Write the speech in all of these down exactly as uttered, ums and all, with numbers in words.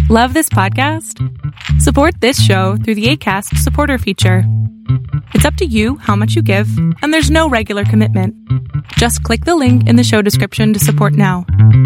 Love this podcast? Support this show through the Acast supporter feature. It's up to you how much you give, and there's no regular commitment. Just click the link in the show description to support now.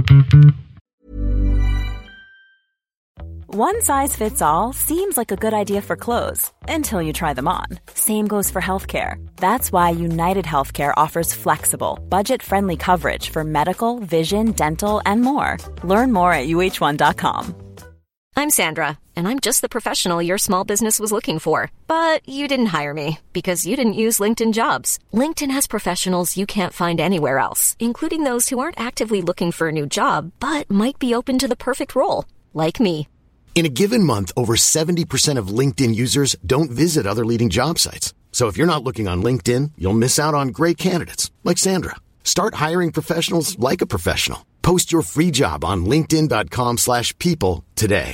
One size fits all seems like a good idea for clothes until you try them on. Same goes for healthcare. That's why United Healthcare offers flexible, budget-friendly coverage for medical, vision, dental, and more. Learn more at U H one dot com. I'm Sandra, and I'm just the professional your small business was looking for. But you didn't hire me because you didn't use LinkedIn Jobs. LinkedIn has professionals you can't find anywhere else, including those who aren't actively looking for a new job, but might be open to the perfect role, like me. In a given month, over seventy percent of LinkedIn users don't visit other leading job sites. So if you're not looking on LinkedIn, you'll miss out on great candidates like Sandra. Start hiring professionals like a professional. Post your free job on linkedin dot com slash people today.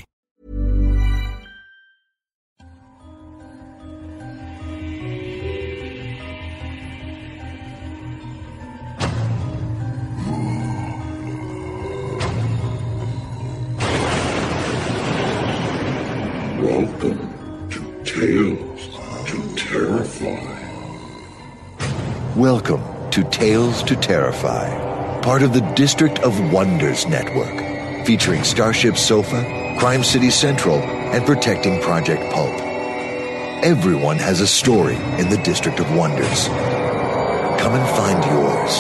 Welcome to Tales to Terrify. Welcome to Tales to Terrify, part of the District of Wonders network, featuring Starship Sofa, Crime City Central, and Protecting Project Pulp. Everyone has a story in the District of Wonders. Come and find yours.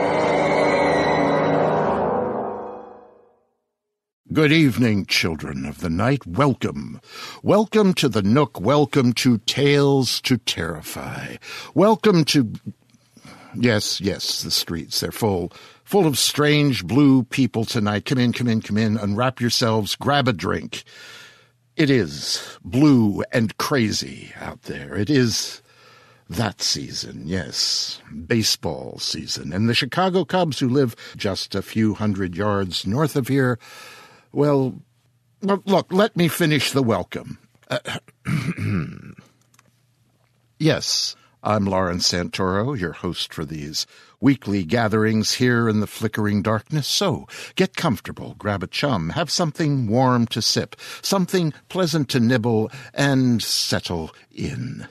Good evening, children of the night. Welcome. Welcome to the Nook. Welcome to Tales to Terrify. Welcome to... Yes, yes, the streets. They're full, full of strange blue people tonight. Come in, come in, come in. Unwrap yourselves. Grab a drink. It is blue and crazy out there. It is that season, yes, baseball season. And the Chicago Cubs, who live just a few hundred yards north of here, well, look, let me finish the welcome. Uh, yes, I'm Lawrence Santoro, your host for these weekly gatherings here in the flickering darkness. So get comfortable, grab a chum, have something warm to sip, something pleasant to nibble, and settle in.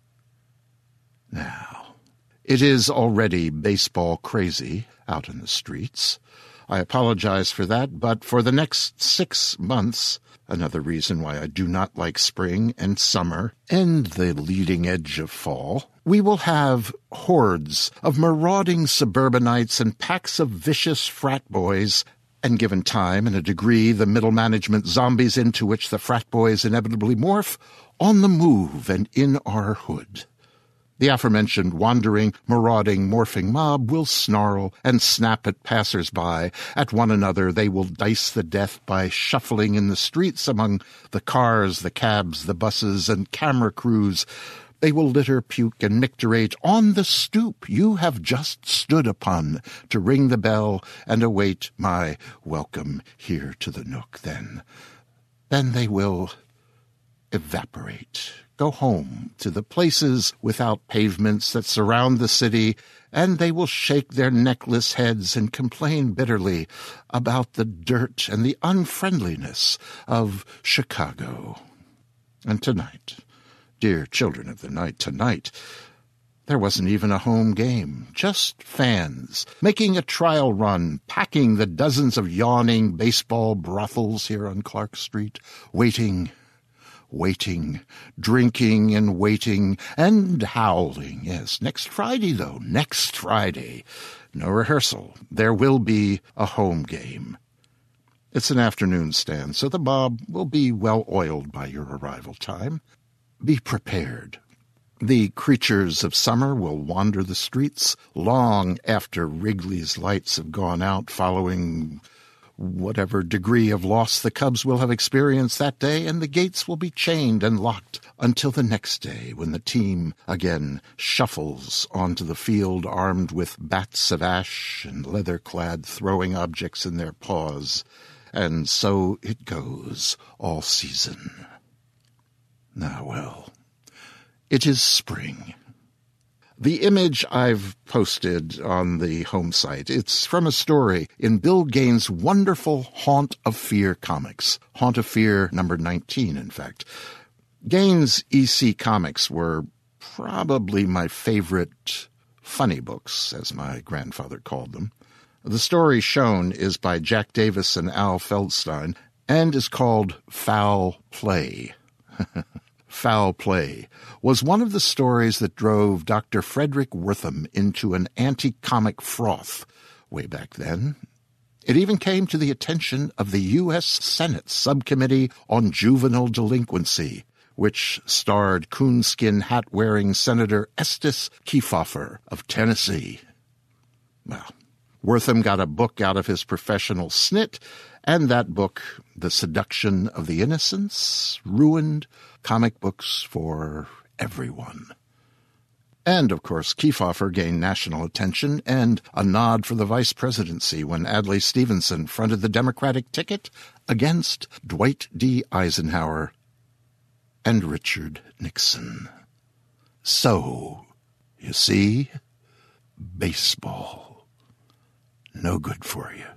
Now, it is already baseball crazy out in the streets. I apologize for that, but for the next six months, another reason why I do not like spring and summer and the leading edge of fall, we will have hordes of marauding suburbanites and packs of vicious frat boys, and given time and a degree, the middle management zombies into which the frat boys inevitably morph, on the move and in our hood. The aforementioned wandering, marauding, morphing mob will snarl and snap at passers-by. At one another they will dice the death by shuffling in the streets among the cars, the cabs, the buses, and camera crews. They will litter, puke, and micturate on the stoop you have just stood upon to ring the bell and await my welcome here to the Nook. Then, then they will evaporate. Go home to the places without pavements that surround the city, and they will shake their neckless heads and complain bitterly about the dirt and the unfriendliness of Chicago. And tonight, dear children of the night, tonight, there wasn't even a home game, just fans making a trial run, packing the dozens of yawning baseball brothels here on Clark Street, waiting Waiting, drinking and waiting, and howling. Yes, next Friday, though, next Friday. No rehearsal. There will be a home game. It's an afternoon stand, so the mob will be well oiled by your arrival time. Be prepared. The creatures of summer will wander the streets long after Wrigley's lights have gone out, following whatever degree of loss the Cubs will have experienced that day, and the gates will be chained and locked until the next day when the team again shuffles onto the field armed with bats of ash and leather-clad throwing objects in their paws. And so it goes all season. Now, well, it is spring. The image I've posted on the home site, it's from a story in Bill Gaines' wonderful Haunt of Fear comics. Haunt of Fear number nineteen, in fact. Gaines' E C comics were probably my favorite funny books, as my grandfather called them. The story shown is by Jack Davis and Al Feldstein and is called Foul Play. Foul Play was one of the stories that drove Doctor Frederick Wortham into an anti-comic froth way back then. It even came to the attention of the U S Senate Subcommittee on Juvenile Delinquency, which starred coonskin hat-wearing Senator Estes Kefauver of Tennessee. Well, Wortham got a book out of his professional snit, and that book, The Seduction of the Innocents, ruined comic books for everyone. And, of course, Kefauver gained national attention and a nod for the vice presidency when Adlai Stevenson fronted the Democratic ticket against Dwight D. Eisenhower and Richard Nixon. So, you see, baseball, no good for you.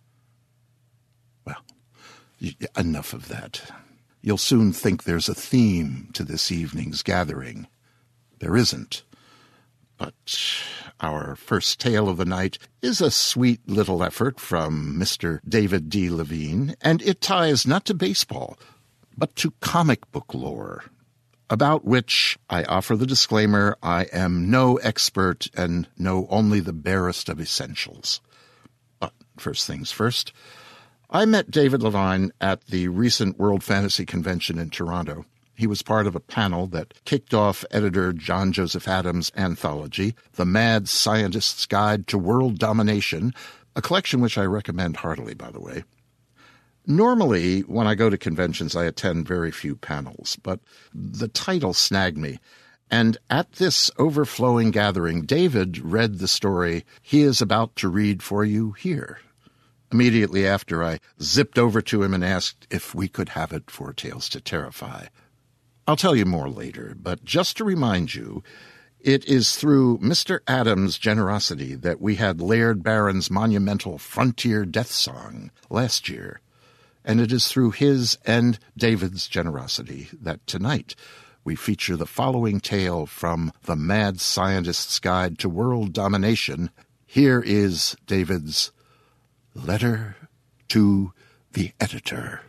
Well, enough of that. You'll soon think there's a theme to this evening's gathering. There isn't. But our first tale of the night is a sweet little effort from Mister David D. Levine, and it ties not to baseball, but to comic book lore, about which I offer the disclaimer I am no expert and know only the barest of essentials. But first things first, I met David Levine at the recent World Fantasy Convention in Toronto. He was part of a panel that kicked off editor John Joseph Adams' anthology, The Mad Scientist's Guide to World Domination, a collection which I recommend heartily, by the way. Normally, when I go to conventions, I attend very few panels, but the title snagged me. And at this overflowing gathering, David read the story he is about to read for you here. Immediately after, I zipped over to him and asked if we could have it for Tales to Terrify. I'll tell you more later, but just to remind you, it is through Mister Adams' generosity that we had Laird Barron's monumental Frontier Death Song last year. And it is through his and David's generosity that tonight we feature the following tale from The Mad Scientist's Guide to World Domination. Here is David's Letter to the Editor.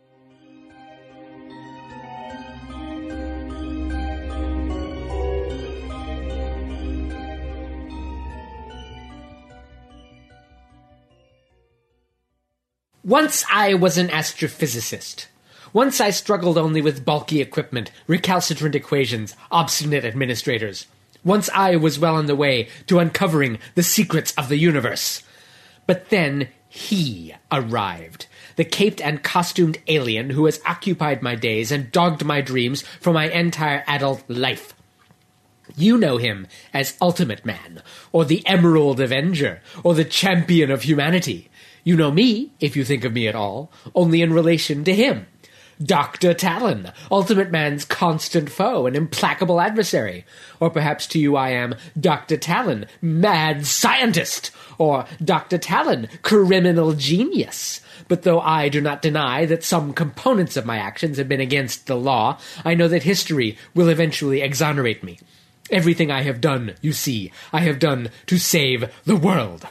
Once I was an astrophysicist. Once I struggled only with bulky equipment, recalcitrant equations, obstinate administrators. Once I was well on the way to uncovering the secrets of the universe. But then he arrived, the caped and costumed alien who has occupied my days and dogged my dreams for my entire adult life. You know him as Ultimate Man, or the Emerald Avenger, or the Champion of Humanity. You know me, if you think of me at all, only in relation to him. Doctor Talon, Ultimate Man's constant foe and implacable adversary. Or perhaps to you I am Doctor Talon, mad scientist, or Doctor Talon, criminal genius. But though I do not deny that some components of my actions have been against the law, I know that history will eventually exonerate me. Everything I have done, you see, I have done to save the world.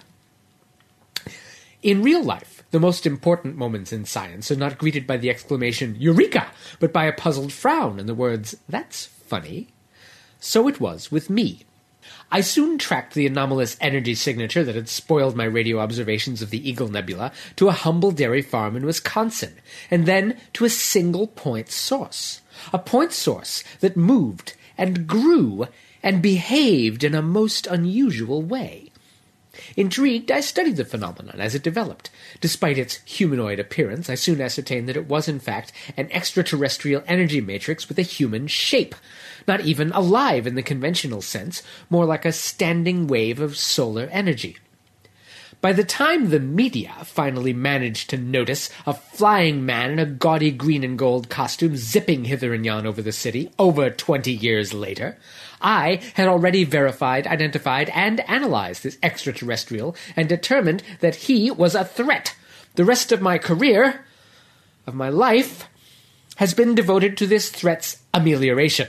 In real life, the most important moments in science are not greeted by the exclamation, Eureka! But by a puzzled frown and the words, That's funny. So it was with me. I soon tracked the anomalous energy signature that had spoiled my radio observations of the Eagle Nebula to a humble dairy farm in Wisconsin, and then to a single-point source. A point source that moved and grew and behaved in a most unusual way. Intrigued, I studied the phenomenon as it developed. Despite its humanoid appearance, I soon ascertained that it was in fact an extraterrestrial energy matrix with a human shape. Not even alive in the conventional sense, more like a standing wave of solar energy. By the time the media finally managed to notice a flying man in a gaudy green and gold costume zipping hither and yon over the city, over twenty years later, I had already verified, identified, and analyzed this extraterrestrial and determined that he was a threat. The rest of my career, of my life, has been devoted to this threat's amelioration.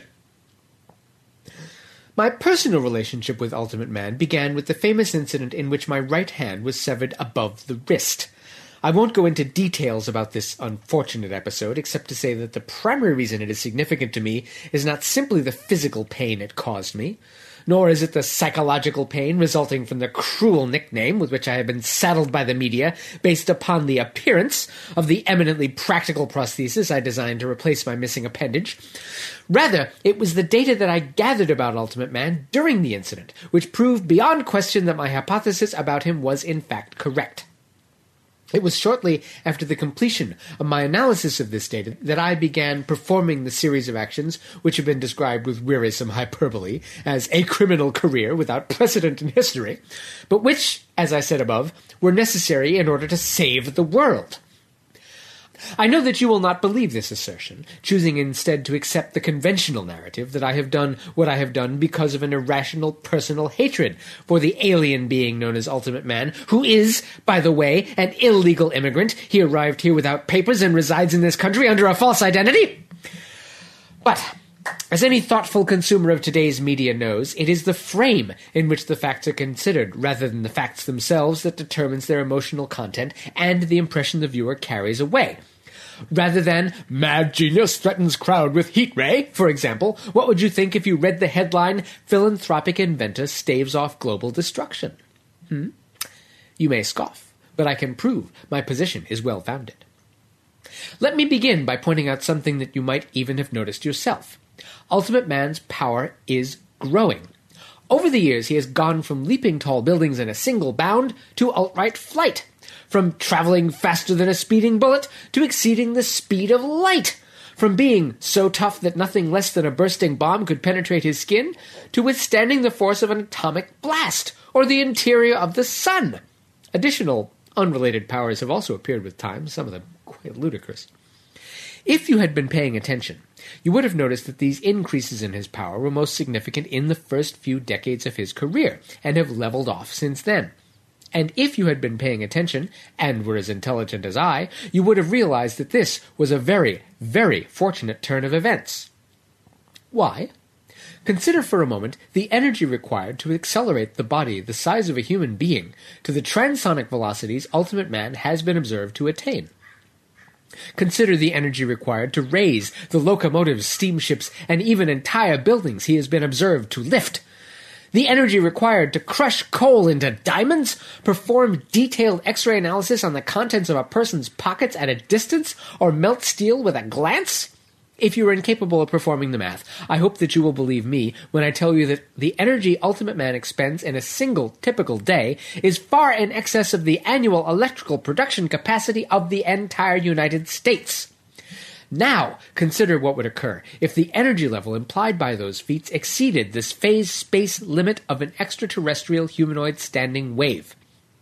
My personal relationship with Ultimate Man began with the famous incident in which my right hand was severed above the wrist. I won't go into details about this unfortunate episode, except to say that the primary reason it is significant to me is not simply the physical pain it caused me, nor is it the psychological pain resulting from the cruel nickname with which I have been saddled by the media based upon the appearance of the eminently practical prosthesis I designed to replace my missing appendage. Rather, it was the data that I gathered about Ultimate Man during the incident, which proved beyond question that my hypothesis about him was in fact correct. It was shortly after the completion of my analysis of this data that I began performing the series of actions which have been described with wearisome hyperbole as a criminal career without precedent in history, but which, as I said above, were necessary in order to save the world. I know that you will not believe this assertion, choosing instead to accept the conventional narrative that I have done what I have done because of an irrational personal hatred for the alien being known as Ultimate Man, who is, by the way, an illegal immigrant. He arrived here without papers and resides in this country under a false identity. But, as any thoughtful consumer of today's media knows, it is the frame in which the facts are considered, rather than the facts themselves, that determines their emotional content and the impression the viewer carries away. Rather than, "Mad genius threatens crowd with heat ray," for example, what would you think if you read the headline, "Philanthropic inventor staves off global destruction"? Hmm? You may scoff, but I can prove my position is well-founded. Let me begin by pointing out something that you might even have noticed yourself. Ultimate Man's power is growing. Over the years, he has gone from leaping tall buildings in a single bound to outright flight, from traveling faster than a speeding bullet to exceeding the speed of light, from being so tough that nothing less than a bursting bomb could penetrate his skin to withstanding the force of an atomic blast or the interior of the sun. Additional unrelated powers have also appeared with time, some of them quite ludicrous. If you had been paying attention, you would have noticed that these increases in his power were most significant in the first few decades of his career, and have leveled off since then. And if you had been paying attention, and were as intelligent as I, you would have realized that this was a very, very fortunate turn of events. Why? Consider for a moment the energy required to accelerate the body the size of a human being to the transonic velocities Ultimate Man has been observed to attain. Consider the energy required to raise the locomotives, steamships, and even entire buildings he has been observed to lift. The energy required to crush coal into diamonds, perform detailed X-ray analysis on the contents of a person's pockets at a distance, or melt steel with a glance? If you are incapable of performing the math, I hope that you will believe me when I tell you that the energy Ultimate Man expends in a single typical day is far in excess of the annual electrical production capacity of the entire United States. Now, consider what would occur if the energy level implied by those feats exceeded this phase space limit of an extraterrestrial humanoid standing wave.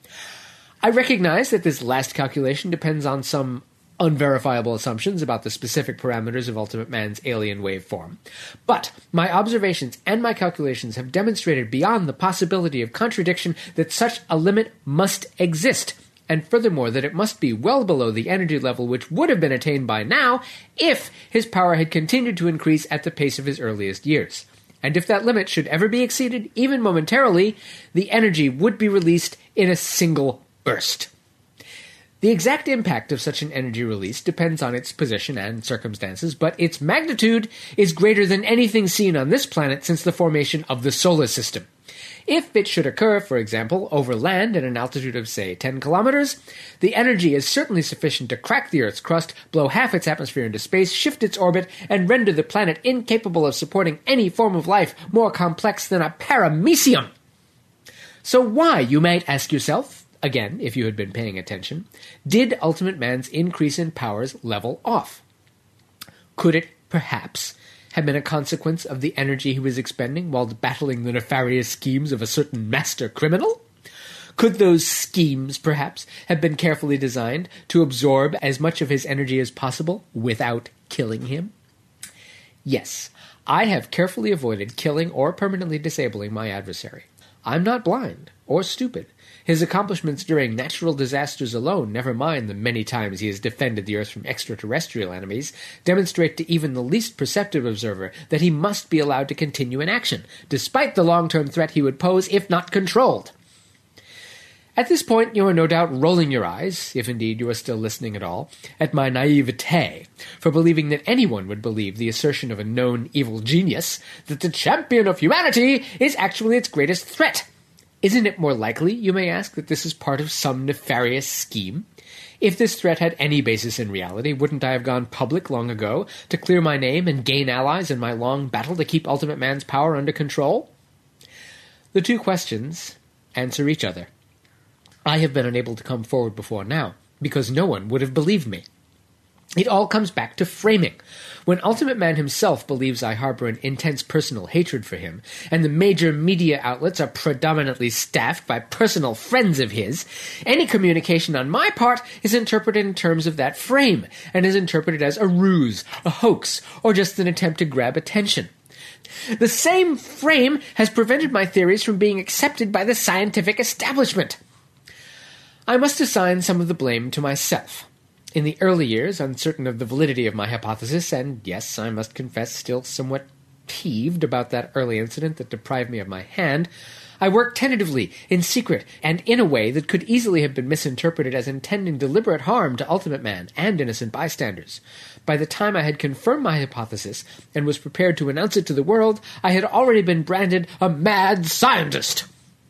I recognize that this last calculation depends on some unverifiable assumptions about the specific parameters of Ultimate Man's alien waveform. But my observations and my calculations have demonstrated beyond the possibility of contradiction that such a limit must exist, and furthermore that it must be well below the energy level which would have been attained by now if his power had continued to increase at the pace of his earliest years. And if that limit should ever be exceeded, even momentarily, the energy would be released in a single burst. The exact impact of such an energy release depends on its position and circumstances, but its magnitude is greater than anything seen on this planet since the formation of the solar system. If it should occur, for example, over land at an altitude of, say, ten kilometers, the energy is certainly sufficient to crack the Earth's crust, blow half its atmosphere into space, shift its orbit, and render the planet incapable of supporting any form of life more complex than a paramecium. So why, you might ask yourself, again, if you had been paying attention, did Ultimate Man's increase in powers level off? Could it, perhaps, have been a consequence of the energy he was expending while battling the nefarious schemes of a certain master criminal? Could those schemes, perhaps, have been carefully designed to absorb as much of his energy as possible without killing him? Yes, I have carefully avoided killing or permanently disabling my adversary. I'm not blind or stupid. His accomplishments during natural disasters alone, never mind the many times he has defended the Earth from extraterrestrial enemies, demonstrate to even the least perceptive observer that he must be allowed to continue in action, despite the long-term threat he would pose if not controlled. At this point, you are no doubt rolling your eyes, if indeed you are still listening at all, at my naivete for believing that anyone would believe the assertion of a known evil genius that the champion of humanity is actually its greatest threat. Isn't it more likely, you may ask, that this is part of some nefarious scheme? If this threat had any basis in reality, wouldn't I have gone public long ago to clear my name and gain allies in my long battle to keep Ultimate Man's power under control? The two questions answer each other. I have been unable to come forward before now, because no one would have believed me. It all comes back to framing. When Ultimate Man himself believes I harbor an intense personal hatred for him, and the major media outlets are predominantly staffed by personal friends of his, any communication on my part is interpreted in terms of that frame, and is interpreted as a ruse, a hoax, or just an attempt to grab attention. The same frame has prevented my theories from being accepted by the scientific establishment. I must assign some of the blame to myself. In the early years, uncertain of the validity of my hypothesis, and yes, I must confess, still somewhat peeved about that early incident that deprived me of my hand, I worked tentatively, in secret, and in a way that could easily have been misinterpreted as intending deliberate harm to Ultimate Man and innocent bystanders. By the time I had confirmed my hypothesis and was prepared to announce it to the world, I had already been branded a mad scientist.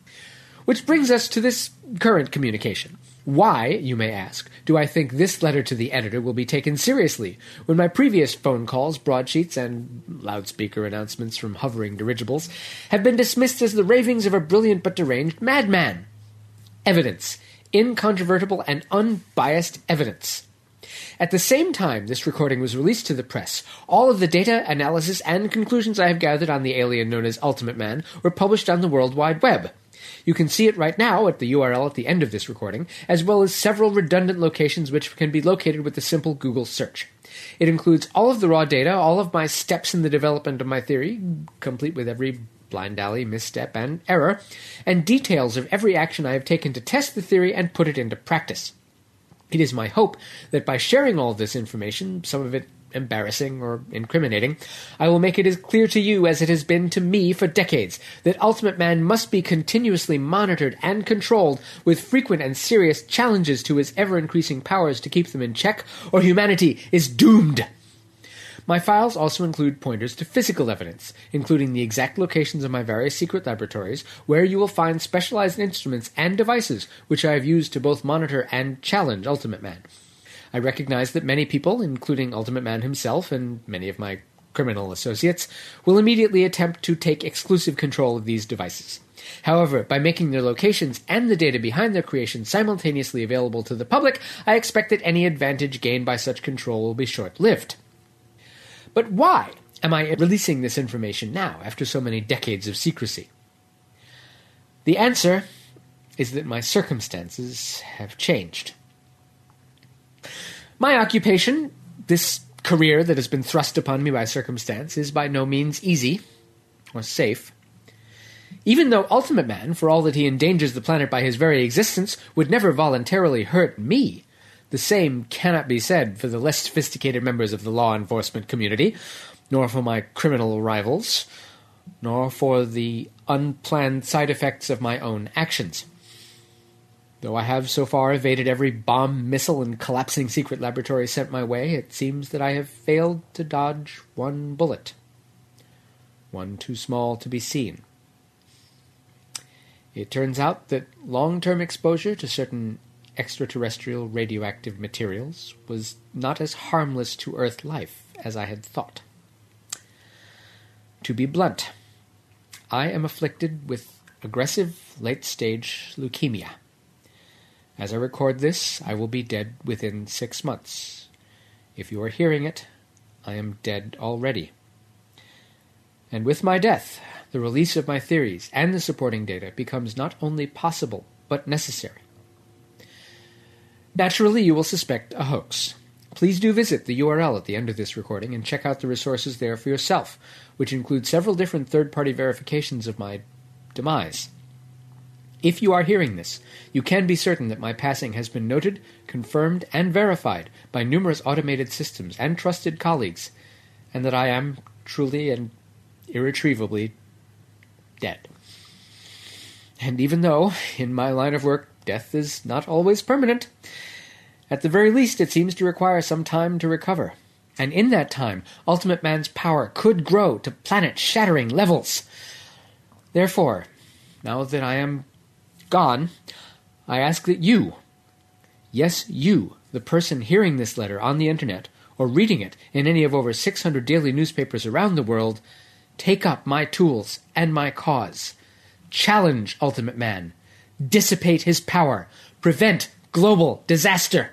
Which brings us to this current communication. Why, you may ask, do I think this letter to the editor will be taken seriously, when my previous phone calls, broadsheets, and loudspeaker announcements from hovering dirigibles have been dismissed as the ravings of a brilliant but deranged madman? Evidence. Incontrovertible and unbiased evidence. At the same time this recording was released to the press, all of the data, analysis, and conclusions I have gathered on the alien known as Ultimate Man were published on the World Wide Web. You can see it right now at the U R L at the end of this recording, as well as several redundant locations which can be located with a simple Google search. It includes all of the raw data, all of my steps in the development of my theory, complete with every blind alley, misstep, and error, and details of every action I have taken to test the theory and put it into practice. It is my hope that by sharing all of this information, some of it embarrassing or incriminating, I will make it as clear to you as it has been to me for decades that Ultimate Man must be continuously monitored and controlled with frequent and serious challenges to his ever-increasing powers to keep them in check, or humanity is doomed. My files also include pointers to physical evidence, including the exact locations of my various secret laboratories, where you will find specialized instruments and devices which I have used to both monitor and challenge Ultimate Man. I recognize that many people, including Ultimate Man himself and many of my criminal associates, will immediately attempt to take exclusive control of these devices. However, by making their locations and the data behind their creation simultaneously available to the public, I expect that any advantage gained by such control will be short-lived. But why am I releasing this information now, after so many decades of secrecy? The answer is that my circumstances have changed. My occupation, this career that has been thrust upon me by circumstance, is by no means easy or safe. Even though Ultimate Man, for all that he endangers the planet by his very existence, would never voluntarily hurt me, the same cannot be said for the less sophisticated members of the law enforcement community, nor for my criminal rivals, nor for the unplanned side effects of my own actions. Though I have so far evaded every bomb, missile, and collapsing secret laboratory sent my way, it seems that I have failed to dodge one bullet. One too small to be seen. It turns out that long-term exposure to certain extraterrestrial radioactive materials was not as harmless to Earth life as I had thought. To be blunt, I am afflicted with aggressive late-stage leukemia. As I record this, I will be dead within six months. If you are hearing it, I am dead already. And with my death, the release of my theories and the supporting data becomes not only possible, but necessary. Naturally, you will suspect a hoax. Please do visit the U R L at the end of this recording and check out the resources there for yourself, which include several different third-party verifications of my demise. If you are hearing this, you can be certain that my passing has been noted, confirmed, and verified by numerous automated systems and trusted colleagues, and that I am truly and irretrievably dead. And even though, in my line of work, death is not always permanent, at the very least it seems to require some time to recover. And in that time, Ultimate Man's power could grow to planet-shattering levels. Therefore, now that I am gone, I ask that you, yes, you, the person hearing this letter on the internet, or reading it in any of over six hundred daily newspapers around the world, take up my tools and my cause. Challenge Ultimate Man. Dissipate his power. Prevent global disaster.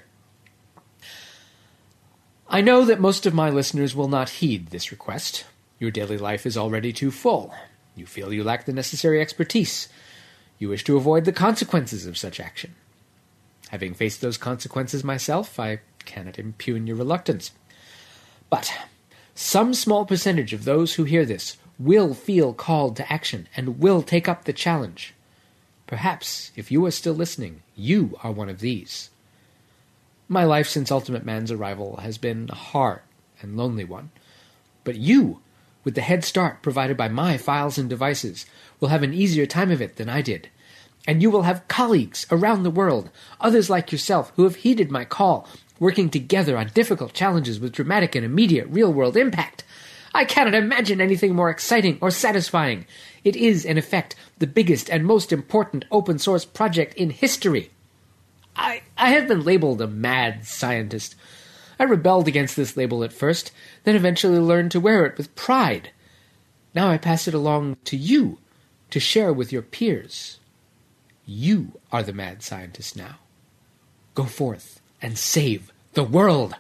I know that most of my listeners will not heed this request. Your daily life is already too full. You feel you lack the necessary expertise. You wish to avoid the consequences of such action. Having faced those consequences myself, I cannot impugn your reluctance. But some small percentage of those who hear this will feel called to action and will take up the challenge. Perhaps, if you are still listening, you are one of these. My life since Ultimate Man's arrival has been a hard and lonely one. But you, with the head start provided by my files and devices, will have an easier time of it than I did. And you will have colleagues around the world, others like yourself, who have heeded my call, working together on difficult challenges with dramatic and immediate real-world impact. I cannot imagine anything more exciting or satisfying. It is, in effect, the biggest and most important open-source project in history. I, I have been labeled a mad scientist. I rebelled against this label at first, then eventually learned to wear it with pride. Now I pass it along to you, to share with your peers. You are the mad scientist now. Go forth and save the world!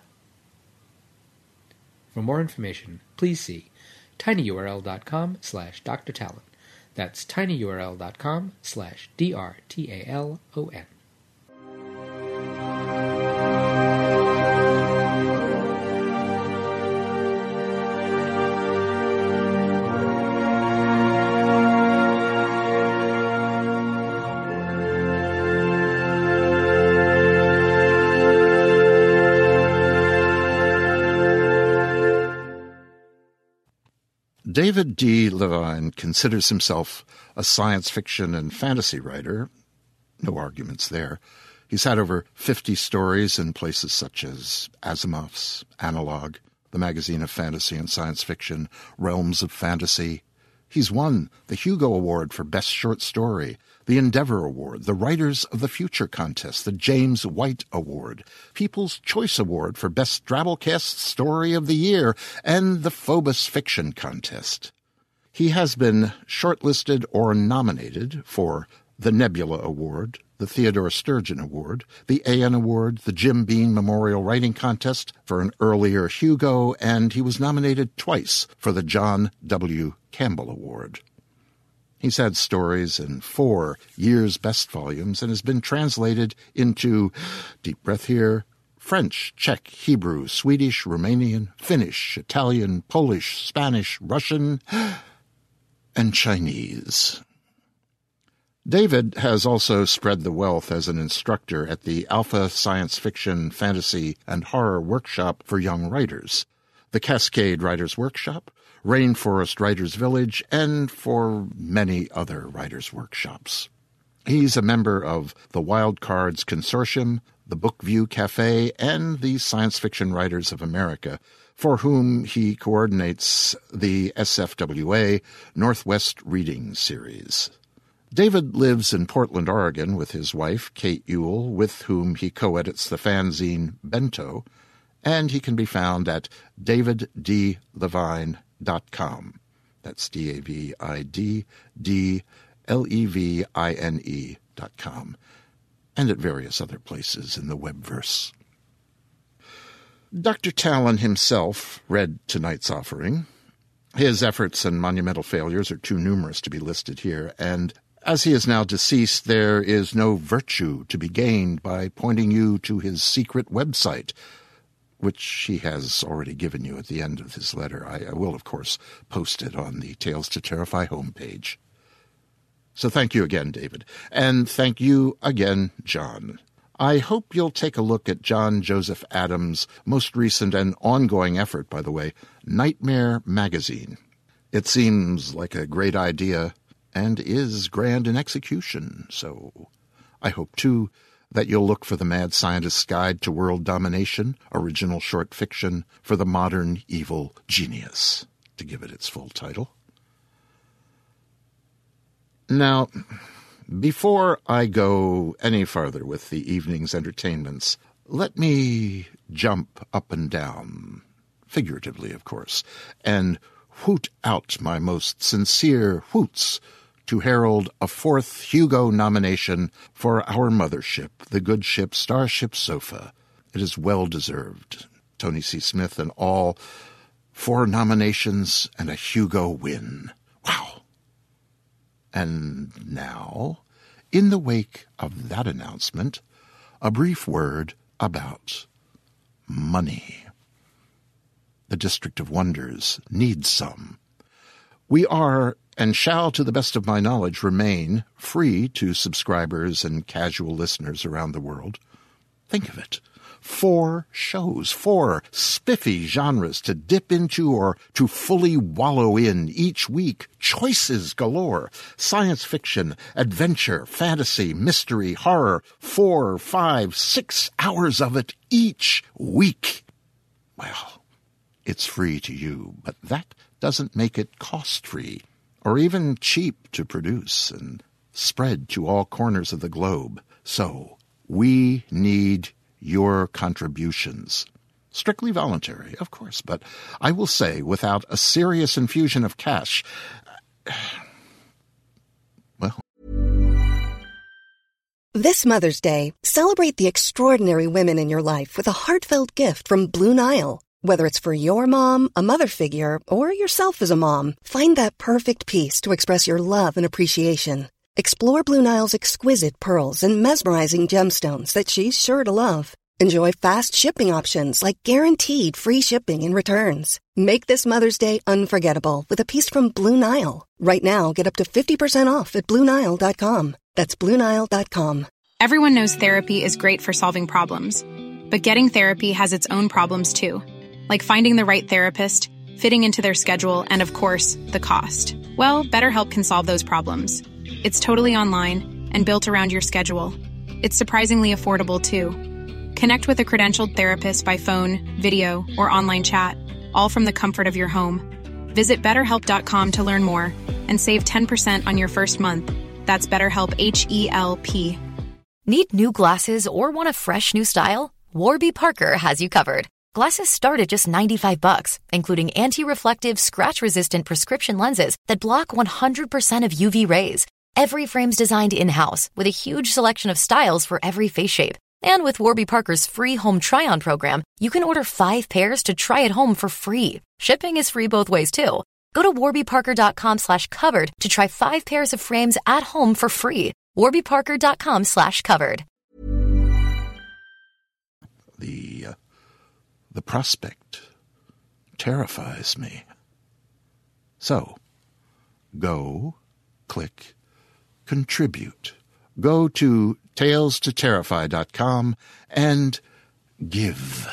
For more information, please see tinyurl.com slash Dr. Talon. That's tinyurl.com slash D-R-T-A-L-O-N. David D. Levine considers himself a science fiction and fantasy writer. No arguments there. He's had over fifty stories in places such as Asimov's, Analog, the Magazine of Fantasy and Science Fiction, Realms of Fantasy. He's won the Hugo Award for Best Short Story, the Endeavor Award, the Writers of the Future Contest, the James White Award, People's Choice Award for Best Drabblecast Story of the Year, and the Phobos Fiction Contest. He has been shortlisted or nominated for the Nebula Award, the Theodore Sturgeon Award, the A N Award, the Jim Beam Memorial Writing Contest for an earlier Hugo, and he was nominated twice for the John W. Campbell Award. He's had stories in four year's best volumes and has been translated into, deep breath here, French, Czech, Hebrew, Swedish, Romanian, Finnish, Italian, Polish, Spanish, Russian, and Chinese. David has also spread the wealth as an instructor at the Alpha Science Fiction, Fantasy, and Horror Workshop for Young Writers, the Cascade Writers Workshop, Rainforest Writers Village, and for many other writers' workshops. He's a member of the Wild Cards Consortium, the Bookview Cafe, and the Science Fiction Writers of America, for whom he coordinates the S F W A Northwest Reading Series. David lives in Portland, Oregon, with his wife, Kate Ewell, with whom he co-edits the fanzine Bento, and he can be found at david d levine dot com. That's D A V I D D L E V I N E dot com, and at various other places in the webverse. Doctor Talon himself read tonight's offering. His efforts and monumental failures are too numerous to be listed here, and As he is now deceased, there is no virtue to be gained by pointing you to his secret website, which he has already given you at the end of his letter. I, I will, of course, post it on the Tales to Terrify homepage. So thank you again, David. And thank you again, John. I hope you'll take a look at John Joseph Adams' most recent and ongoing effort, by the way, Nightmare Magazine. It seems like a great idea and is grand in execution, so I hope, too, that you'll look for The Mad Scientist's Guide to World Domination, original short fiction for the modern evil genius, to give it its full title. Now, before I go any farther with the evening's entertainments, let me jump up and down, figuratively, of course, and hoot out my most sincere hoots to herald a fourth Hugo nomination for our mothership, the good ship Starship Sofa. It is well-deserved. Tony C. Smith and all, four nominations and a Hugo win. Wow. And now, in the wake of that announcement, a brief word about money. The District of Wonders needs some. We are, and shall, to the best of my knowledge, remain free to subscribers and casual listeners around the world. Think of it. Four shows, four spiffy genres to dip into or to fully wallow in each week. Choices galore. Science fiction, adventure, fantasy, mystery, horror. Four, five, six hours of it each week. Well, it's free to you, but that doesn't make it cost-free or even cheap to produce and spread to all corners of the globe. So we need your contributions. Strictly voluntary, of course, but I will say, without a serious infusion of cash, well. This Mother's Day, celebrate the extraordinary women in your life with a heartfelt gift from Blue Nile. Whether it's for your mom, a mother figure, or yourself as a mom, find that perfect piece to express your love and appreciation. Explore Blue Nile's exquisite pearls and mesmerizing gemstones that she's sure to love. Enjoy fast shipping options like guaranteed free shipping and returns. Make this Mother's Day unforgettable with a piece from Blue Nile. Right now, get up to fifty percent off at Blue Nile dot com. That's Blue Nile dot com. Everyone knows therapy is great for solving problems. But getting therapy has its own problems too. Like finding the right therapist, fitting into their schedule, and of course, the cost. Well, BetterHelp can solve those problems. It's totally online and built around your schedule. It's surprisingly affordable, too. Connect with a credentialed therapist by phone, video, or online chat, all from the comfort of your home. Visit better help dot com to learn more and save ten percent on your first month. That's BetterHelp, H E L P. Need new glasses or want a fresh new style? Warby Parker has you covered. Glasses start at just ninety-five bucks, including anti-reflective, scratch-resistant prescription lenses that block one hundred percent of U V rays. Every frame's designed in-house with a huge selection of styles for every face shape. And with Warby Parker's free home try-on program, you can order five pairs to try at home for free. Shipping is free both ways, too. Go to warby parker dot com slash covered to try five pairs of frames at home for free. warby parker dot com slash covered. The, uh, the prospect terrifies me. So, go, click, contribute. Go to tales to terrify dot com and give.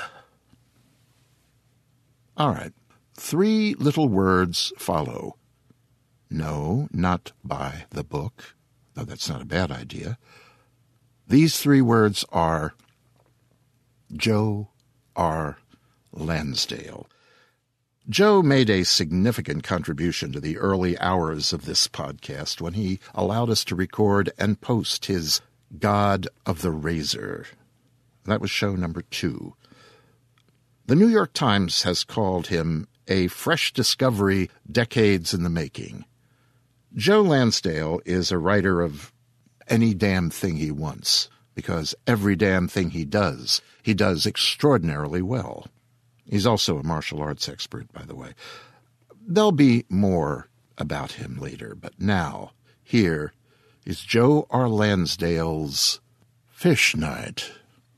All right. Three little words follow. No, not buy the book, though that's not a bad idea. These three words are Joe R. Lansdale. Joe made a significant contribution to the early hours of this podcast when he allowed us to record and post his God of the Razor. That was show number two. The New York Times has called him a fresh discovery decades in the making. Joe Lansdale is a writer of any damn thing he wants, because every damn thing he does, he does extraordinarily well. He's also a martial arts expert, by the way. There'll be more about him later, but now, here is Joe R. Lansdale's Fish Night.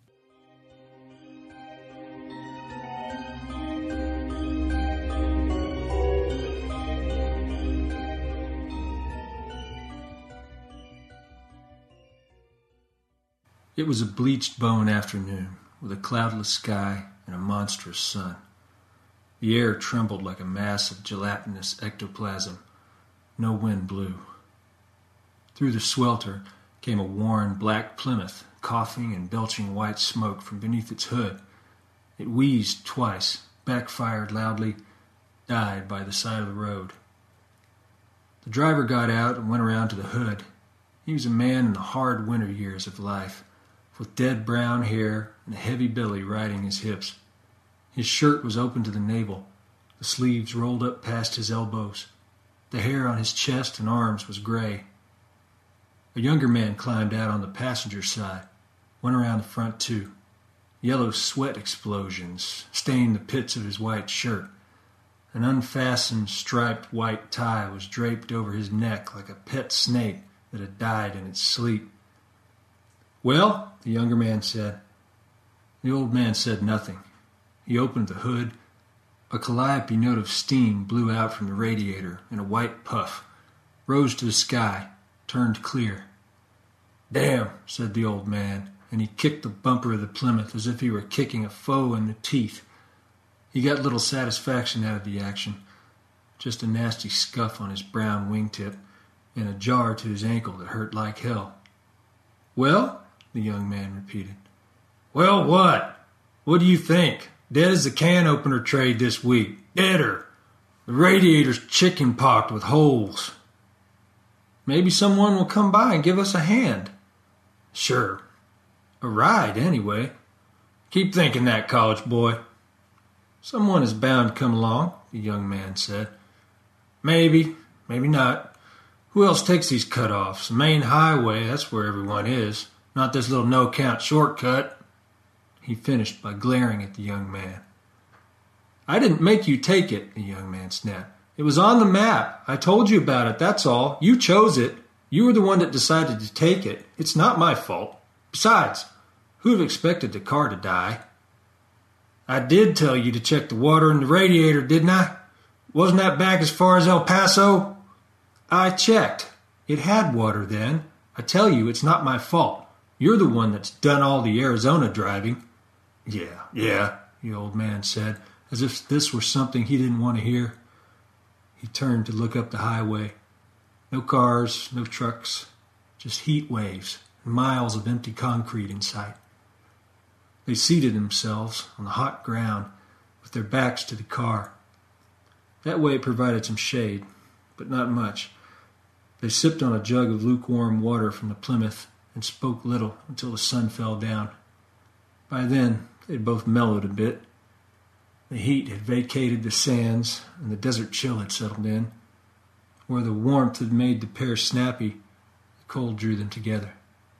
It was a bleached bone afternoon with a cloudless sky and a monstrous sun. The air trembled like a mass of gelatinous ectoplasm. No wind blew. Through the swelter came a worn black Plymouth, coughing and belching white smoke from beneath its hood. It wheezed twice, backfired loudly, died by the side of the road. The driver got out and went around to the hood. He was a man in the hard winter years of life, with dead brown hair and a heavy belly riding his hips. His shirt was open to the navel, the sleeves rolled up past his elbows. The hair on his chest and arms was gray. A younger man climbed out on the passenger side, went around the front too. Yellow sweat explosions stained the pits of his white shirt. An unfastened striped white tie was draped over his neck like a pet snake that had died in its sleep. "Well," the younger man said. The old man said nothing. He opened the hood. A calliope note of steam blew out from the radiator in a white puff, rose to the sky, turned clear. "Damn," said the old man, and he kicked the bumper of the Plymouth as if he were kicking a foe in the teeth. He got little satisfaction out of the action, just a nasty scuff on his brown wingtip and a jar to his ankle that hurt like hell. "Well?" the young man repeated. "Well, what? What do you think? Dead as the can opener trade this week. Deader. The radiator's chicken-pocked with holes." "Maybe someone will come by and give us a hand." "Sure. A ride, anyway. Keep thinking that, college boy." "Someone is bound to come along," the young man said. "Maybe, maybe not. Who else takes these cut-offs? The main highway, that's where everyone is. Not this little no-count shortcut." He finished by glaring at the young man. "I didn't make you take it," the young man snapped. "It was on the map. I told you about it, that's all. You chose it. You were the one that decided to take it. It's not my fault. Besides, who'd have expected the car to die?" "I did tell you to check the water in the radiator, didn't I? Wasn't that back as far as El Paso?" "I checked. It had water then. I tell you, it's not my fault. You're the one that's done all the Arizona driving." Yeah, yeah, the old man said, as if this were something he didn't want to hear. He turned to look up the highway. No cars, no trucks, just heat waves and miles of empty concrete in sight. They seated themselves on the hot ground with their backs to the car. That way it provided some shade, but not much. They sipped on a jug of lukewarm water from the Plymouth and spoke little until the sun fell down. By then, they'd both mellowed a bit. The heat had vacated the sands, and the desert chill had settled in. Where the warmth had made the pair snappy, the cold drew them together.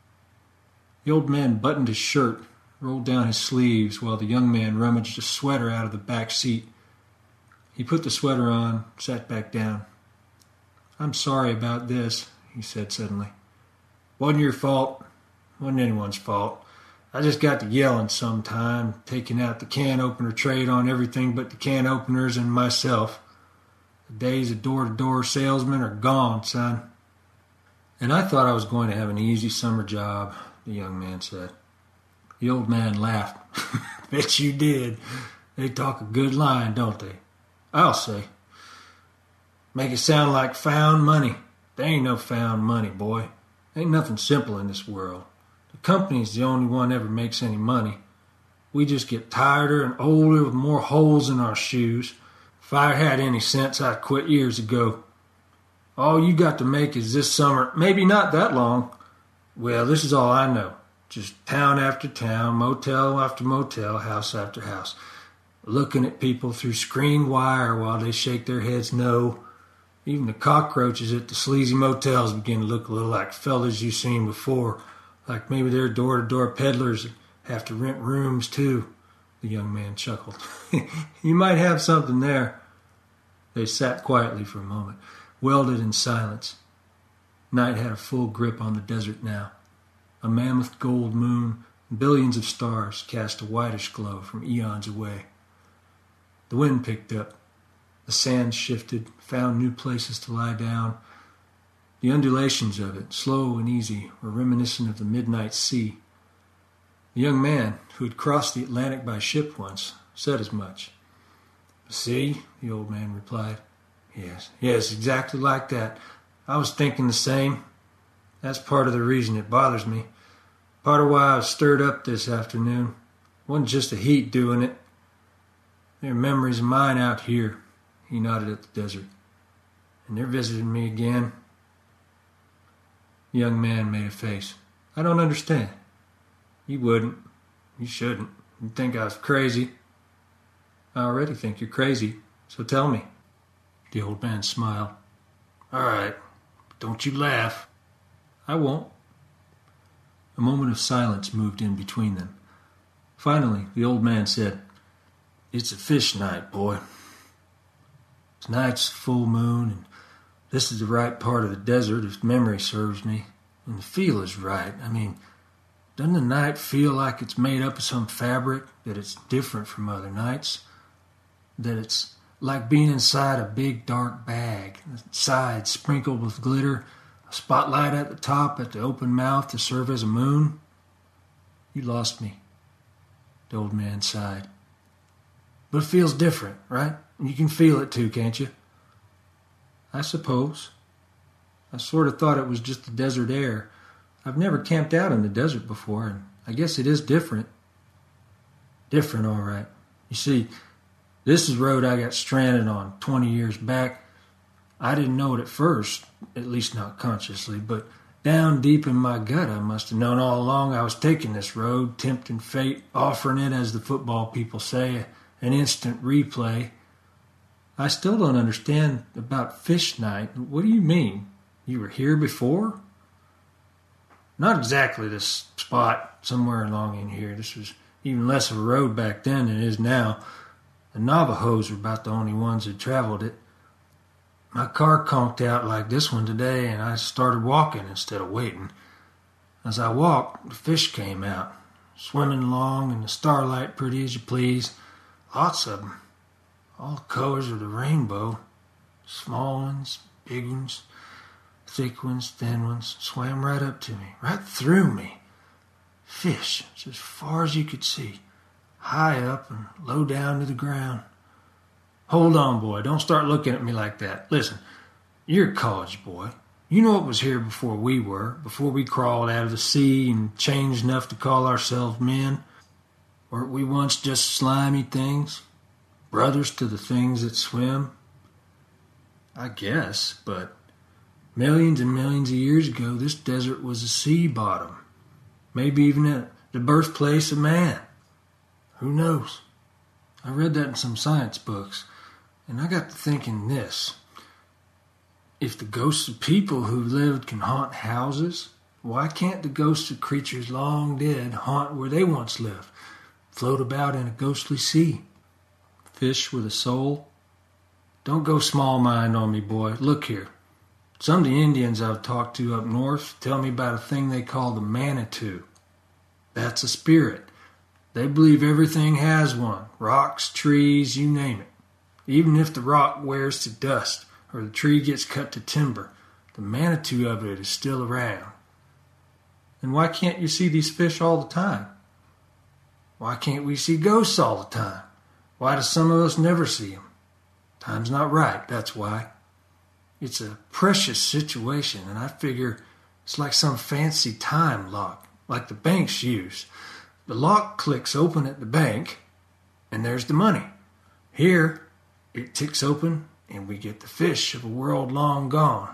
The old man buttoned his shirt, rolled down his sleeves, while the young man rummaged a sweater out of the back seat. He put the sweater on, sat back down. "I'm sorry about this," he said suddenly. "Wasn't your fault. Wasn't anyone's fault. I just got to yelling sometime, taking out the can opener trade on everything but the can openers and myself. The days of door-to-door salesmen are gone, son." "And I thought I was going to have an easy summer job," the young man said. The old man laughed. "Bet you did. They talk a good line, don't they? I'll say. Make it sound like found money. There ain't no found money, boy. Ain't nothing simple in this world. The company's the only one ever makes any money. We just get tireder and older with more holes in our shoes. If I had any sense, I'd quit years ago. All you got to make is this summer, maybe not that long. Well, this is all I know. Just town after town, motel after motel, house after house. Looking at people through screen wire while they shake their heads no. Even the cockroaches at the sleazy motels begin to look a little like fellas you've seen before, like maybe they're door-to-door peddlers and have to rent rooms too." The young man chuckled. "You might have something there." They sat quietly for a moment, welded in silence. Night had a full grip on the desert now. A mammoth gold moon and billions of stars cast a whitish glow from eons away. The wind picked up. The sand shifted, found new places to lie down. The undulations of it, slow and easy, were reminiscent of the midnight sea. The young man, who had crossed the Atlantic by ship once, said as much. "See," the old man replied. Yes, yes, exactly like that. I was thinking the same. That's part of the reason it bothers me. Part of why I was stirred up this afternoon. It wasn't just the heat doing it. There are memories of mine out here." He nodded at the desert. "And they're visiting me again." The young man made a face. "I don't understand." "You wouldn't. You shouldn't. You'd think I was crazy." "I already think you're crazy, so tell me." The old man smiled. "All right, but don't you laugh." "I won't." A moment of silence moved in between them. Finally, the old man said, "It's a fish night, boy. Tonight's full moon, and this is the right part of the desert, if memory serves me. And the feel is right. I mean, doesn't the night feel like it's made up of some fabric, that it's different from other nights? That it's like being inside a big dark bag, the sides sprinkled with glitter, a spotlight at the top at the open mouth to serve as a moon?" "You lost me," the old man sighed. "But it feels different, right? You can feel it too, can't you?" "I suppose. I sort of thought it was just the desert air. I've never camped out in the desert before, and I guess it is different." "Different, all right. You see, this is the road I got stranded on twenty years back. I didn't know it at first, at least not consciously, but down deep in my gut I must have known all along I was taking this road, tempting fate, offering it, as the football people say, an instant replay. I still don't understand about fish night. What do you mean? You were here before?" "Not exactly this spot, somewhere along in here. This was even less of a road back then than it is now. The Navajos were about the only ones that traveled it. My car conked out like this one today, and I started walking instead of waiting. As I walked, the fish came out, swimming along in the starlight pretty as you please. Lots of them. All the colors of the rainbow. Small ones, big ones, thick ones, thin ones, swam right up to me, right through me. Fish, it's as far as you could see, high up and low down to the ground. Hold on, boy, don't start looking at me like that. Listen, you're a college boy. You know what was here before we were, before we crawled out of the sea and changed enough to call ourselves men. Weren't we once just slimy things? Brothers to the things that swim? I guess, but millions and millions of years ago, this desert was a sea bottom. Maybe even a, the birthplace of man. Who knows? I read that in some science books, and I got to thinking this. If the ghosts of people who lived can haunt houses, why can't the ghosts of creatures long dead haunt where they once lived, float about in a ghostly sea? Fish with a soul? Don't go small mind on me, boy. Look here. Some of the Indians I've talked to up north tell me about a thing they call the Manitou. That's a spirit. They believe everything has one. Rocks, trees, you name it. Even if the rock wears to dust or the tree gets cut to timber, the Manitou of it is still around. And why can't you see these fish all the time? Why can't we see ghosts all the time? Why do some of us never see them? Time's not right, that's why. It's a precious situation, and I figure it's like some fancy time lock, like the banks use. The lock clicks open at the bank, and there's the money. Here, it ticks open, and we get the fish of a world long gone.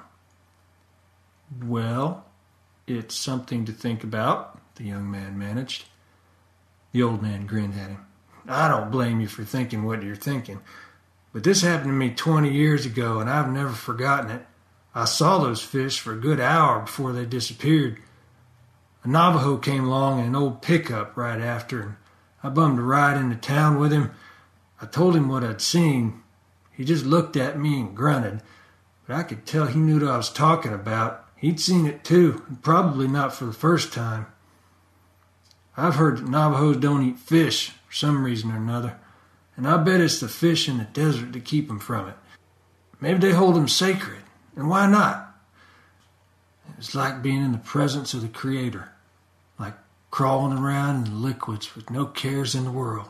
Well, it's something to think about, the young man managed. The old man grinned at him. I don't blame you for thinking what you're thinking, but this happened to me twenty years ago, and I've never forgotten it. I saw those fish for a good hour before they disappeared. A Navajo came along in an old pickup right after, and I bummed a ride into town with him. I told him what I'd seen. He just looked at me and grunted, but I could tell he knew what I was talking about. He'd seen it too, and probably not for the first time. I've heard that Navajos don't eat fish for some reason or another, and I bet it's the fish in the desert that keep them from it. Maybe they hold them sacred, and why not? It's like being in the presence of the Creator, like crawling around in the liquids with no cares in the world.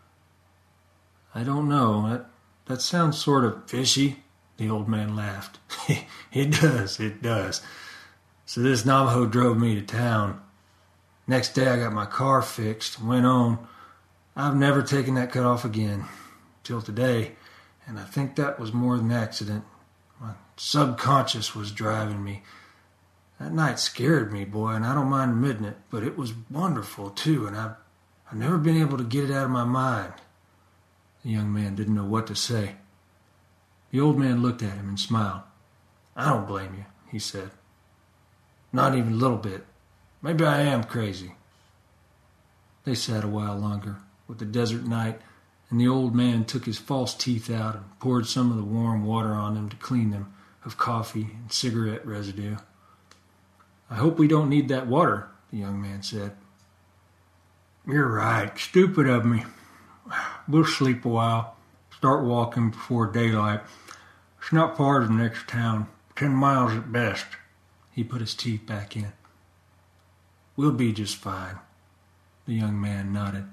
I don't know, that, that sounds sort of fishy, the old man laughed. It does, it does. So this Navajo drove me to town. Next day I got my car fixed and went on. I've never taken that cut off again, till today, and I think that was more than accident. My subconscious was driving me. That night scared me, boy, and I don't mind admitting it, but it was wonderful, too, and I've, I've never been able to get it out of my mind. The young man didn't know what to say. The old man looked at him and smiled. I don't blame you, he said. Not even a little bit. Maybe I am crazy. They sat a while longer, with the desert night, and the old man took his false teeth out and poured some of the warm water on them to clean them of coffee and cigarette residue. I hope we don't need that water, the young man said. You're right. Stupid of me. We'll sleep a while. Start walking before daylight. It's not far to the next town. Ten miles at best. He put his teeth back in. We'll be just fine. The young man nodded.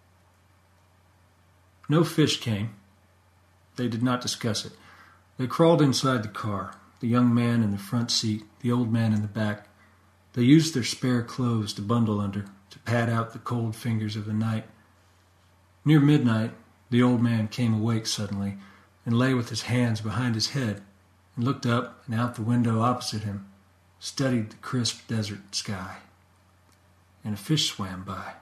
No fish came. They did not discuss it. They crawled inside the car, the young man in the front seat, the old man in the back. They used their spare clothes to bundle under, to pad out the cold fingers of the night. Near midnight, the old man came awake suddenly and lay with his hands behind his head and looked up and out the window opposite him, studied the crisp desert sky. And a fish swam by,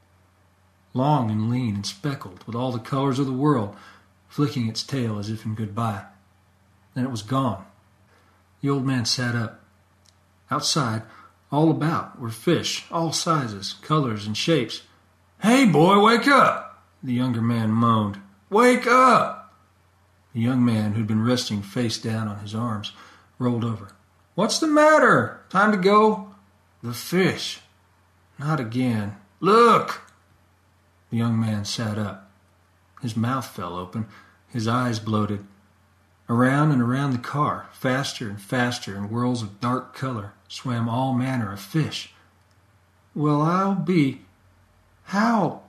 long and lean and speckled with all the colors of the world, flicking its tail as if in goodbye. Then it was gone. The old man sat up. Outside, all about, were fish, all sizes, colors, and shapes. Hey, boy, wake up! The younger man moaned. Wake up! The young man, who'd been resting face down on his arms, rolled over. What's the matter? Time to go? The fish. Not again. Look! The young man sat up. His mouth fell open, his eyes bloated. Around and around the car, faster and faster in whirls of dark color, swam all manner of fish. Well, I'll be... How?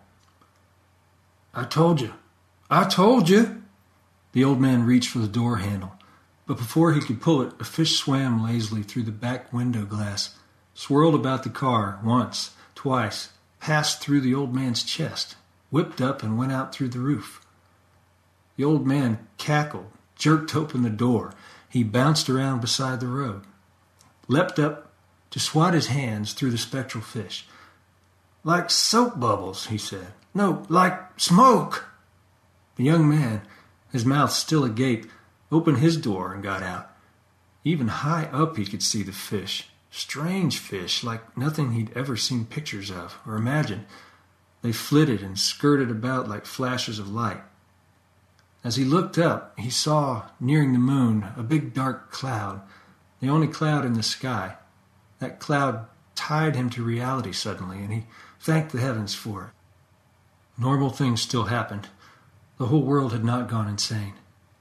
I told you. I told you. The old man reached for the door handle, but before he could pull it, a fish swam lazily through the back window glass, swirled about the car once, twice, passed through the old man's chest, whipped up and went out through the roof. The old man cackled, jerked open the door. He bounced around beside the road, leapt up to swat his hands through the spectral fish. Like soap bubbles, he said. No, like smoke. The young man, his mouth still agape, opened his door and got out. Even high up he could see the fish. Strange fish, like nothing he'd ever seen pictures of or imagined. They flitted and skirted about like flashes of light. As he looked up, he saw, nearing the moon, a big dark cloud, the only cloud in the sky. That cloud tied him to reality suddenly, and he thanked the heavens for it. Normal things still happened. The whole world had not gone insane.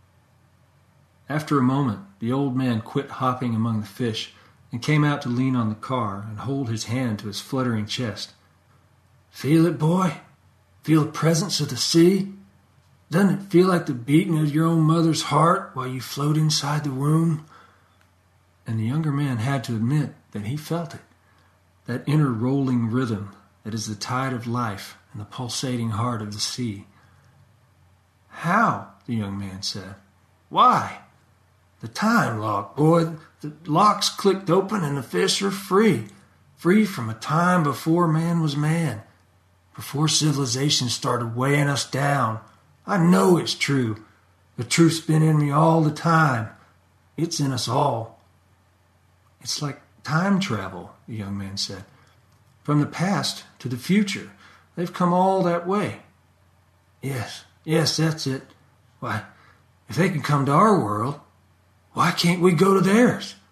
After a moment, the old man quit hopping among the fish and came out to lean on the car and hold his hand to his fluttering chest. Feel it, boy? Feel the presence of the sea? Doesn't it feel like the beating of your own mother's heart while you float inside the womb? And the younger man had to admit that he felt it, that inner rolling rhythm that is the tide of life and the pulsating heart of the sea. How? The young man said. Why? The time lock, boy. The lock's clicked open and the fish are free. Free from a time before man was man. Before civilization started weighing us down. I know it's true. The truth's been in me all the time. It's in us all. It's like time travel, the young man said. From the past to the future. They've come all that way. Yes, yes, that's it. Why, if they can come to our world, why can't we go to theirs?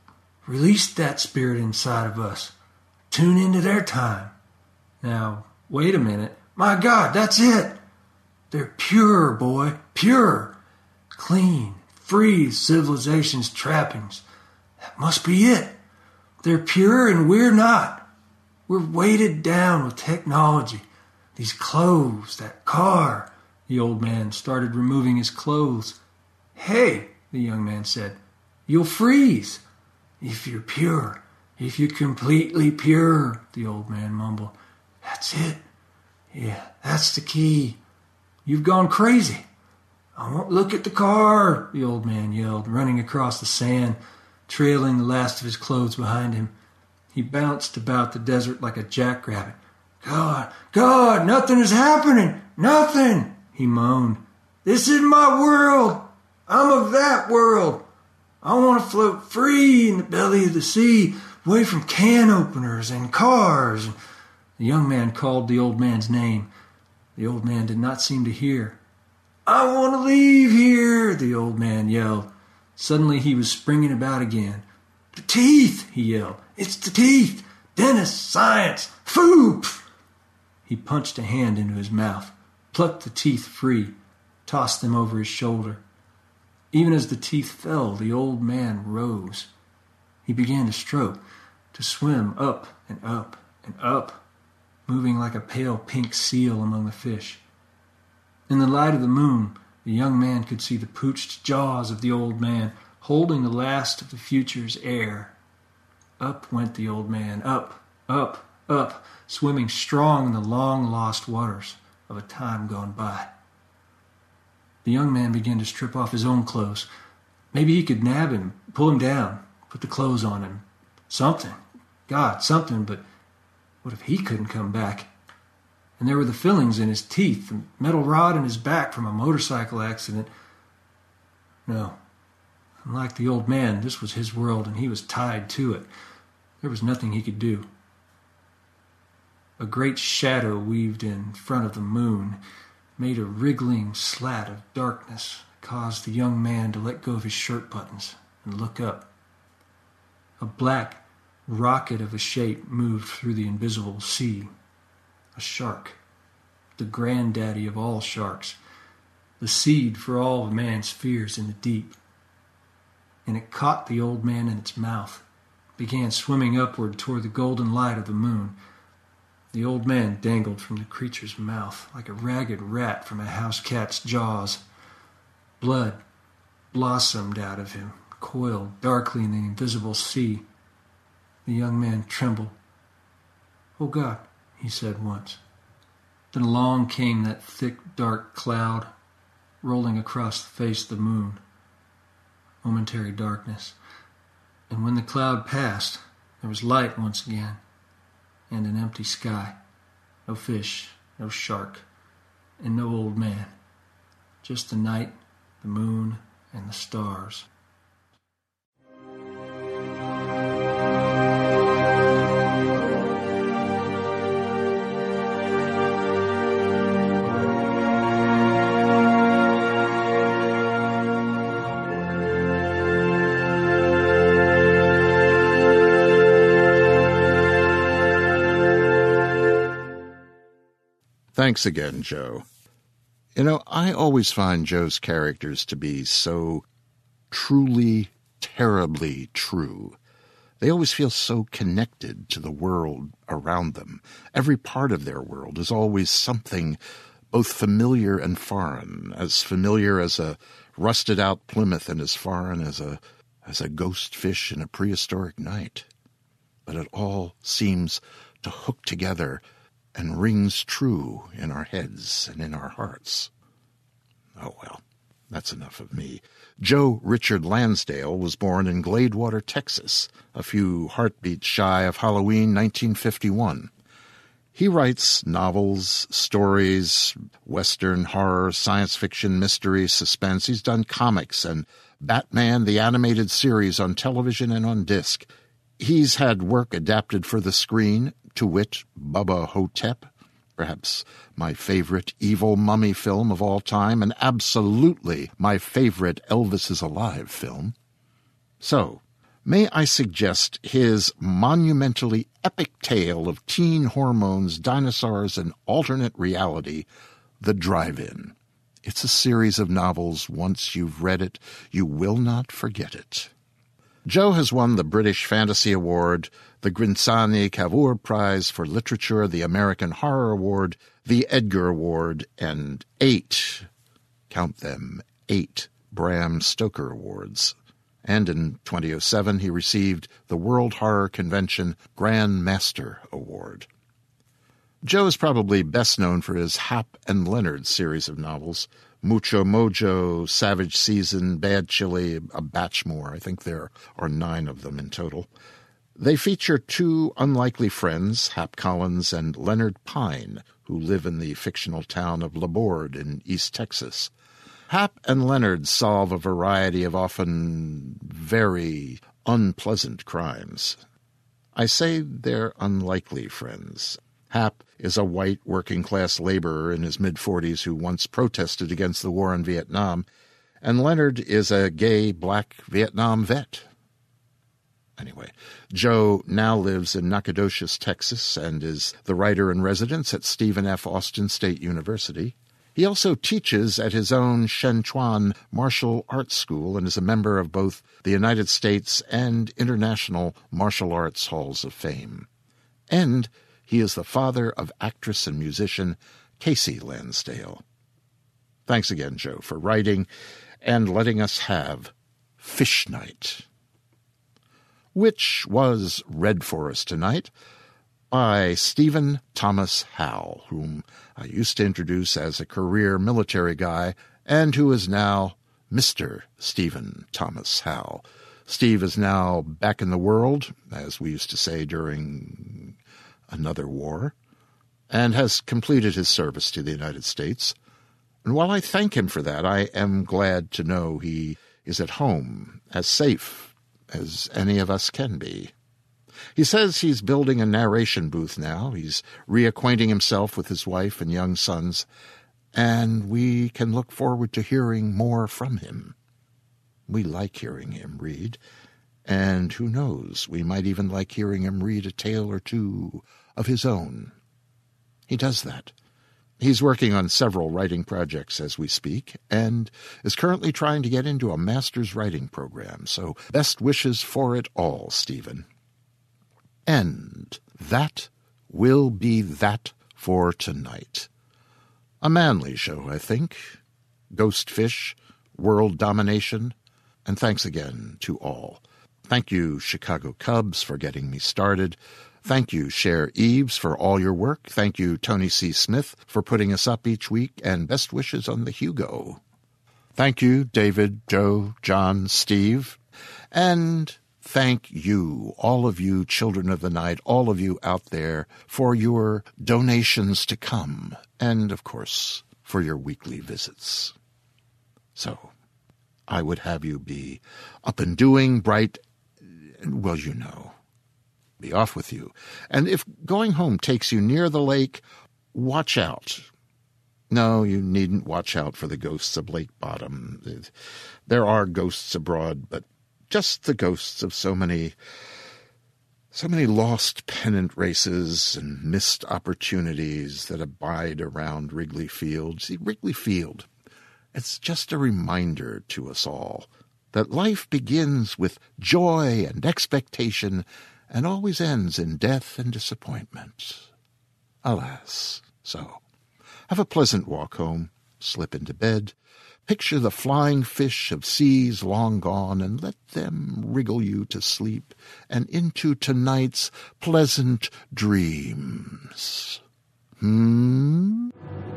Release that spirit inside of us. Tune into their time. Now, wait a minute. My God, that's it. They're pure, boy, pure. Clean, free of civilization's trappings. That must be it. They're pure and we're not. We're weighted down with technology. These clothes, that car. The old man started removing his clothes. Hey, the young man said, you'll freeze. If you're pure, if you're completely pure, the old man mumbled. That's it. Yeah, that's the key. You've gone crazy. I won't look at the car, the old man yelled, running across the sand, trailing the last of his clothes behind him. He bounced about the desert like a jackrabbit. God, God, nothing is happening. Nothing, he moaned. This isn't my world. I'm of that world. I want to float free in the belly of the sea, away from can openers and cars. The young man called the old man's name. The old man did not seem to hear. I want to leave here, the old man yelled. Suddenly he was springing about again. The teeth, he yelled. It's the teeth. Dentist, science, food. He punched a hand into his mouth, plucked the teeth free, tossed them over his shoulder. Even as the teeth fell, the old man rose. He began to stroke, to swim up and up and up, moving like a pale pink seal among the fish. In the light of the moon, the young man could see the pooched jaws of the old man holding the last of the future's air. Up went the old man, up, up, up, swimming strong in the long-lost waters of a time gone by. The young man began to strip off his own clothes. Maybe he could nab him, pull him down, put the clothes on him. Something. God, something, but what if he couldn't come back? And there were the fillings in his teeth, the metal rod in his back from a motorcycle accident. No. Unlike the old man, this was his world, and he was tied to it. There was nothing he could do. A great shadow weaved in front of the moon, made a wriggling slat of darkness, caused the young man to let go of his shirt buttons and look up. A black rocket of a shape moved through the invisible sea. A shark, the granddaddy of all sharks, the seed for all of man's fears in the deep. And it caught the old man in its mouth, began swimming upward toward the golden light of the moon. The old man dangled from the creature's mouth like a ragged rat from a house cat's jaws. Blood blossomed out of him, coiled darkly in the invisible sea. The young man trembled. "Oh God," he said once. Then along came that thick, dark cloud, rolling across the face of the moon. Momentary darkness. And when the cloud passed, there was light once again, and an empty sky. No fish, no shark, and no old man. Just the night, the moon, and the stars. Thanks again, Joe. You know, I always find Joe's characters to be so truly, terribly true. They always feel so connected to the world around them. Every part of their world is always something both familiar and foreign, as familiar as a rusted-out Plymouth and as foreign as a, as a ghost fish in a prehistoric night. But it all seems to hook together and rings true in our heads and in our hearts. Oh, well, that's enough of me. Joe Richard Lansdale was born in Gladewater, Texas, a few heartbeats shy of Halloween nineteen fifty-one. He writes novels, stories, Western horror, science fiction, mystery, suspense. He's done comics and Batman, the animated series on television and on disc. He's had work adapted for the screen, to wit, Bubba Hotep, perhaps my favorite evil mummy film of all time, and absolutely my favorite Elvis is Alive film. So, may I suggest his monumentally epic tale of teen hormones, dinosaurs, and alternate reality, The Drive-In. It's a series of novels. Once you've read it, you will not forget it. Joe has won the British Fantasy Award, the Grinzani Cavour Prize for Literature, the American Horror Award, the Edgar Award, and eight, count them, eight Bram Stoker Awards. And in twenty oh seven, he received the World Horror Convention Grand Master Award. Joe is probably best known for his Hap and Leonard series of novels, Mucho Mojo, Savage Season, Bad Chili, a batch more. I think there are nine of them in total. They feature two unlikely friends, Hap Collins and Leonard Pine, who live in the fictional town of Laborde in East Texas. Hap and Leonard solve a variety of often very unpleasant crimes. I say they're unlikely friends. Hap is a white working-class laborer in his mid-forties who once protested against the war in Vietnam, and Leonard is a gay black Vietnam vet. Anyway, Joe now lives in Nacogdoches, Texas, and is the writer-in-residence at Stephen F. Austin State University. He also teaches at his own Shenchuan Martial Arts School and is a member of both the United States and International Martial Arts Halls of Fame. And he is the father of actress and musician Casey Lansdale. Thanks again, Joe, for writing and letting us have Fish Night, which was read for us tonight by Stephen Thomas Howell, whom I used to introduce as a career military guy and who is now Mister Stephen Thomas Howell. Steve is now back in the world, as we used to say during another war, and has completed his service to the United States. And while I thank him for that, I am glad to know he is at home, as safe as any of us can be. He says he's building a narration booth now. He's reacquainting himself with his wife and young sons, and we can look forward to hearing more from him. We like hearing him read, and who knows, we might even like hearing him read a tale or two of his own. He does that. He's working on several writing projects as we speak, and is currently trying to get into a master's writing program, so best wishes for it all, Stephen. And that will be that for tonight. A manly show, I think. Ghost fish, world domination, and thanks again to all. Thank you, Chicago Cubs, for getting me started. Thank you, Cher Eves, for all your work. Thank you, Tony C. Smith, for putting us up each week, and best wishes on the Hugo. Thank you, David, Joe, John, Steve, and thank you, all of you children of the night, all of you out there, for your donations to come, and, of course, for your weekly visits. So, I would have you be up and doing, bright, well, you know, be off with you. And if going home takes you near the lake, watch out. No, you needn't watch out for the ghosts of Lake Bottom. There are ghosts abroad, but just the ghosts of so many, so many lost pennant races and missed opportunities that abide around Wrigley Field. See, Wrigley Field, it's just a reminder to us all that life begins with joy and expectation and always ends in death and disappointment. Alas, so. Have a pleasant walk home, slip into bed, picture the flying fish of seas long gone, and let them wriggle you to sleep and into tonight's pleasant dreams. Hmm?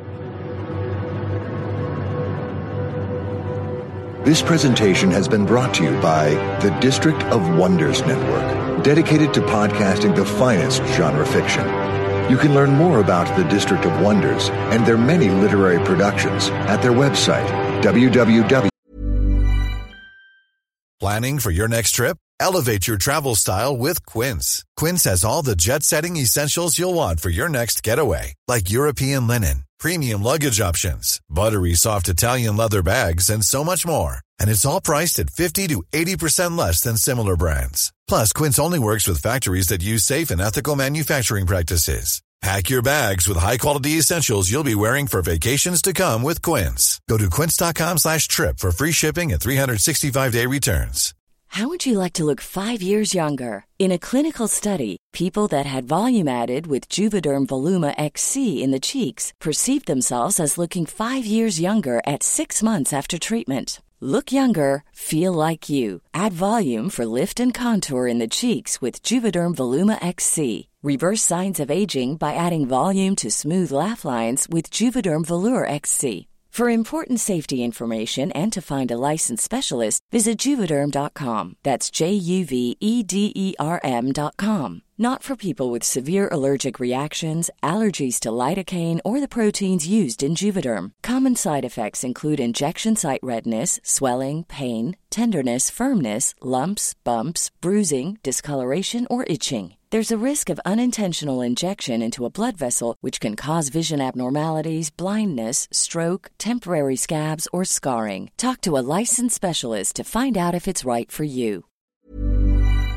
This presentation has been brought to you by the District of Wonders Network, dedicated to podcasting the finest genre fiction. You can learn more about the District of Wonders and their many literary productions at their website, w w w. Planning for your next trip? Elevate your travel style with Quince. Quince has all the jet-setting essentials you'll want for your next getaway, like European linen, premium luggage options, buttery soft Italian leather bags, and so much more. And it's all priced at fifty to eighty percent less than similar brands. Plus, Quince only works with factories that use safe and ethical manufacturing practices. Pack your bags with high-quality essentials you'll be wearing for vacations to come with Quince. Go to quince.com slash trip for free shipping and three sixty-five day returns. How would you like to look five years younger? In a clinical study, people that had volume added with Juvederm Voluma X C in the cheeks perceived themselves as looking five years younger at six months after treatment. Look younger, feel like you. Add volume for lift and contour in the cheeks with Juvederm Voluma X C. Reverse signs of aging by adding volume to smooth laugh lines with Juvederm Volure X C. For important safety information and to find a licensed specialist, visit Juvederm dot com. That's J U V E D E R M dot com. Not for people with severe allergic reactions, allergies to lidocaine, or the proteins used in Juvederm. Common side effects include injection site redness, swelling, pain, tenderness, firmness, lumps, bumps, bruising, discoloration, or itching. There's a risk of unintentional injection into a blood vessel, which can cause vision abnormalities, blindness, stroke, temporary scabs, or scarring. Talk to a licensed specialist to find out if it's right for you.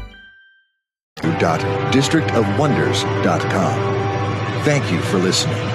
district of wonders dot com. Thank you for listening.